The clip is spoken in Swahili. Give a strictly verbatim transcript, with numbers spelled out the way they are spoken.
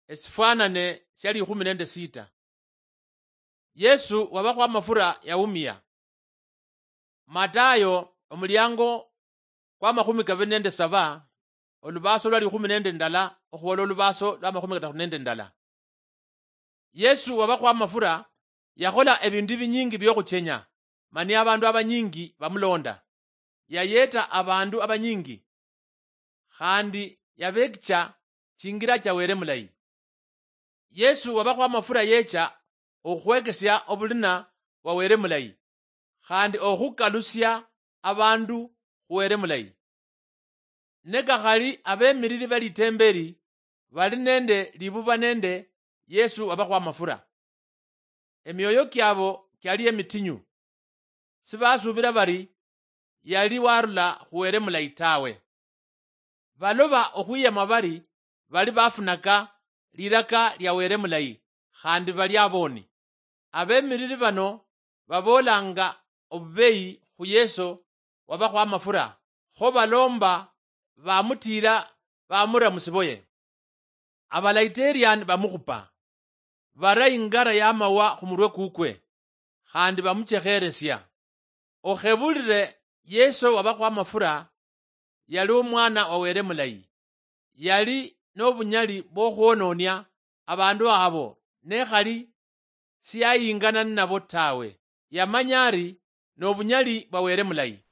esifanane syali ikumi nende sita. Yesu wabakho amafura yawumiya. Matayo omulyango kwa makumi kabiri nende saba olubaso lwali ikumi nende ndala okhuwola olubaso lwa makumi gatatu nende ndala. Yesu wabakho amafura yakhola ebindu binyingi byokhuchenya mani abandu abanyingi bamulonda. Yayeta abandu abanyingi khandi yabekicha chingira chawere mulayi. Yesu wabakho amafura yecha okhwekesya obulina bwawere mulayi khandi okhukalusya abandu khuwere mulayi. Nekakhali abemiriri balitemberi bali nende libuba nende Yesu wabakho amafura. Emyoyo kyabo kyali emitinyu, sibasubila bari yali warula khuwere mulayi tawe. Baloba okhwiyama bari bali bafunaka liraka lyawere mulayi khandi bali aboni. Abemiriri bano babolanga obubeyi khu Yesu wabakho amafura kho balomba bamutira bamura musiboye. Abalaiteriyani bamukhupa bara ingara yamawa khumurwe kukwe khandi bamuchekheresya. Okhebulire Yesu wabakho amafura yali omwana wawere mulayi. Yali nobunyali bwokhwononia abandu abo nekhali siyayingana nabo tawe. Yamanya ari nobunyali bwawere mulayi.